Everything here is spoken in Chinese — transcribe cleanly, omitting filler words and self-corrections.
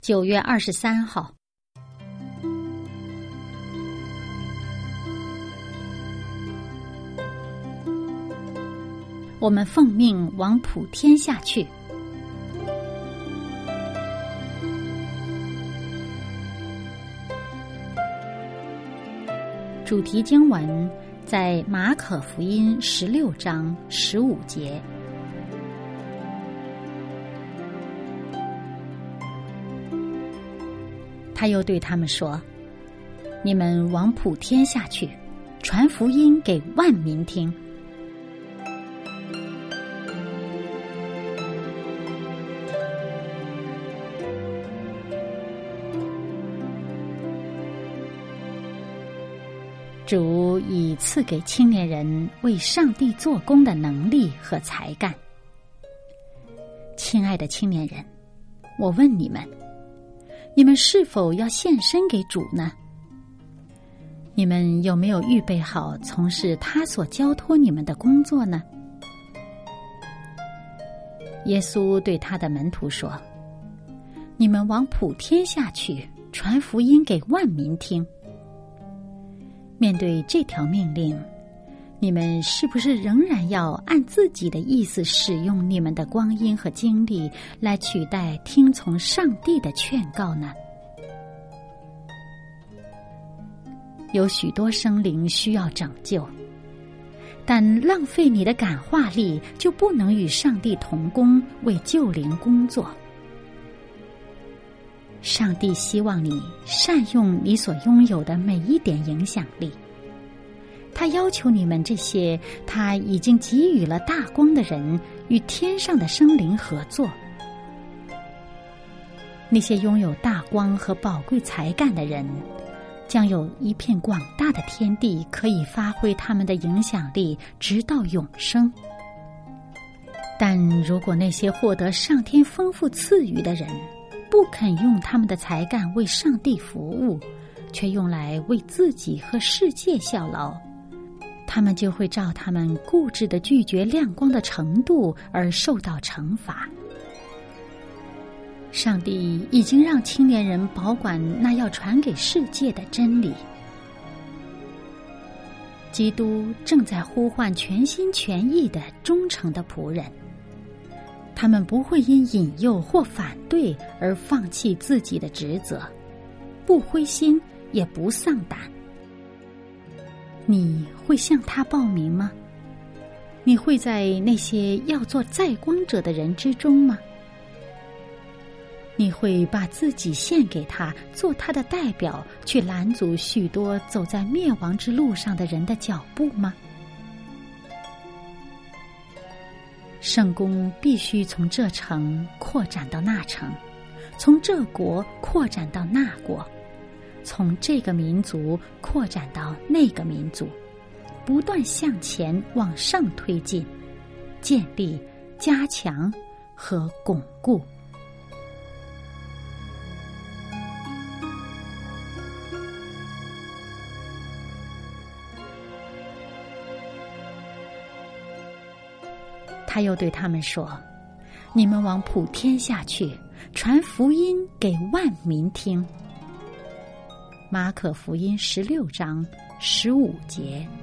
9月23号，我们奉命往普天下去。主题经文在马可福音16章15节。他又对他们说：你们往普天下去，传福音给万民听。主已赐给青年人为上帝做工的能力和才干。亲爱的青年人，我问你们，你们是否要献身给主呢？你们有没有预备好从事他所交托你们的工作呢？耶稣对他的门徒说：你们往普天下去，传福音给万民听。面对这条命令，你们是不是仍然要按自己的意思使用你们的光阴和精力来取代听从上帝的劝告呢？有许多生灵需要拯救，但浪费你的感化力就不能与上帝同工，为救灵工作。上帝希望你善用你所拥有的每一点影响力。他要求你们这些他已经给予了大光的人与天上的生灵合作。那些拥有大光和宝贵才干的人，将有一片广大的天地可以发挥他们的影响力，直到永生。但如果那些获得上天丰富赐予的人不肯用他们的才干为上帝服务，却用来为自己和世界效劳，他们就会照他们固执地拒绝亮光的程度而受到惩罚。上帝已经让青年人保管那要传给世界的真理。基督正在呼唤全心全意的忠诚的仆人，他们不会因引诱或反对而放弃自己的职责，不灰心也不丧胆。你会向他报名吗？你会在那些要做载光者的人之中吗？你会把自己献给他，做他的代表，去拦阻许多走在灭亡之路上的人的脚步吗？圣工必须从这城扩展到那城，从这国扩展到那国，从这个民族扩展到那个民族，不断向前往上推进，建立、加强和巩固。他又对他们说：你们往普天下去，传福音给万民听。马可福音16章15节。